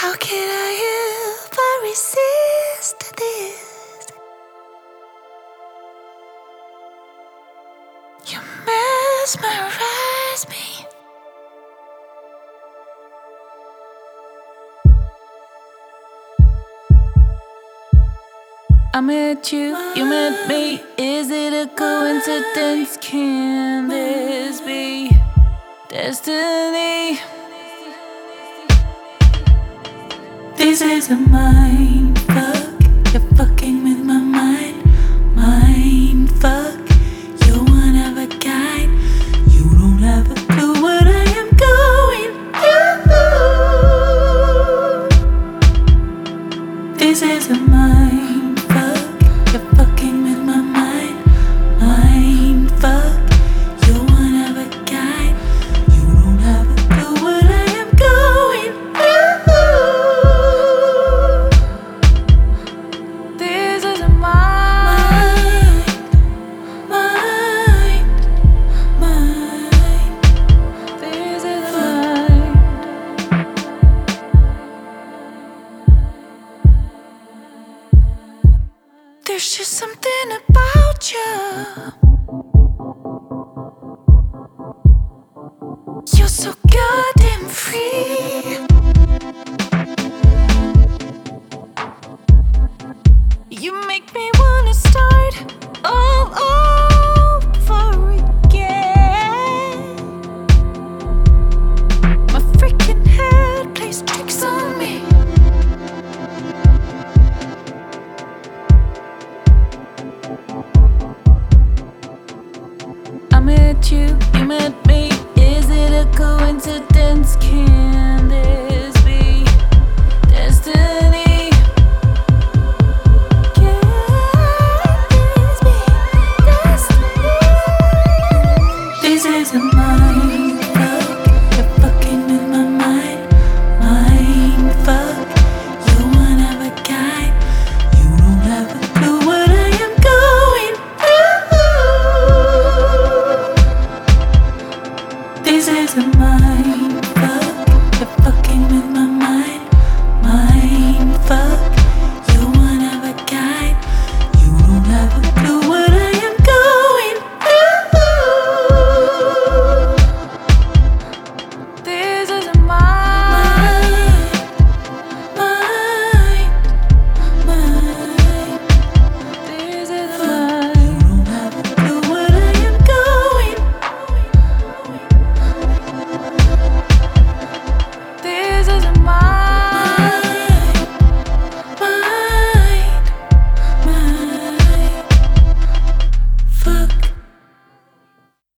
How could I ever resist this? You mesmerize me. I met you, you met me. Is it a coincidence? Can this be destiny? This is a mind fuck. You're fucking with my mind. Mind fuck. You're one of a kind. You don't have a clue what I am going through. This is a mind fuck. You're fucking with my mind. Mind fuck. You're one of a kind. You don't have a clue what I am going through. This is a mind. This is a mind. There's just something about you. You're so goddamn free. You make me wanna start all over again. My freaking head plays tricks on me. I met you, you met me. Is it a coincidence? Can